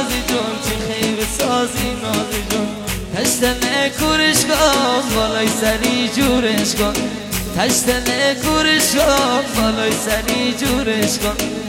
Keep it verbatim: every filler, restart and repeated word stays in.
نازی جون چی خیب سازی نازی جون تشتن کورش کن بالای سری جورش کن تشتن کورش کن بالای سری جورش کن